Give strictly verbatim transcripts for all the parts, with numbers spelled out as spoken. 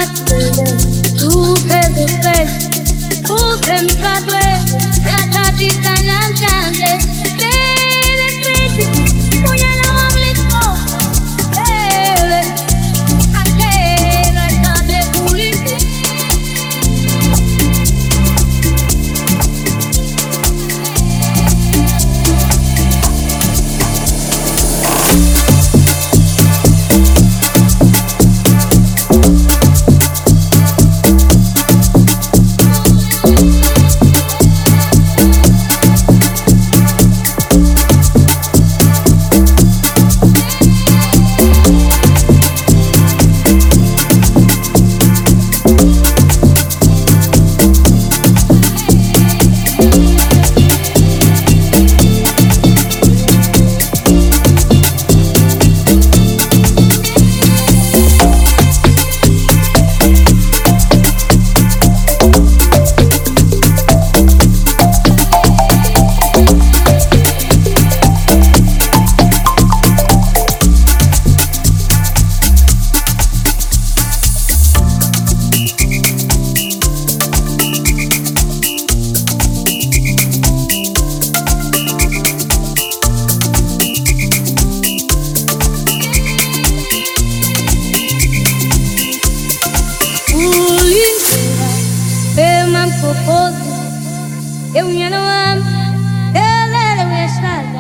Eu já não amo, eu era minha estrada.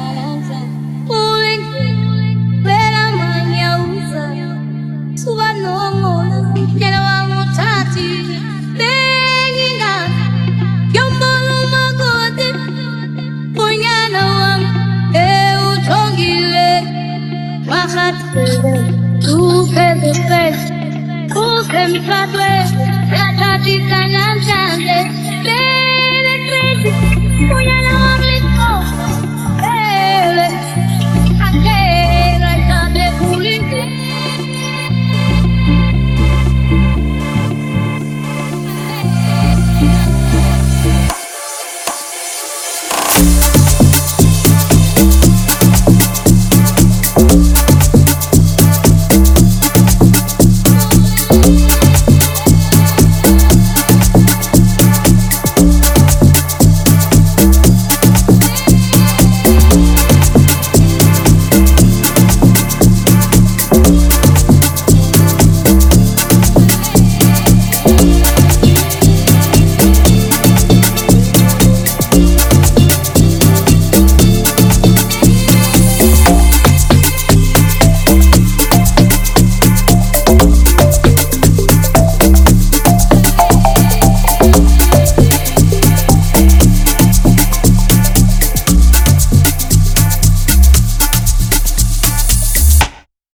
Pulling, pela manhã usa. Sua nome, já não amo, tati. Bem engano, que eu moro uma gota. Eu não amo, eu jonguei. Wahate, tu fez o peixe. O que me faz doer, já tá de canhão, já. Voy a la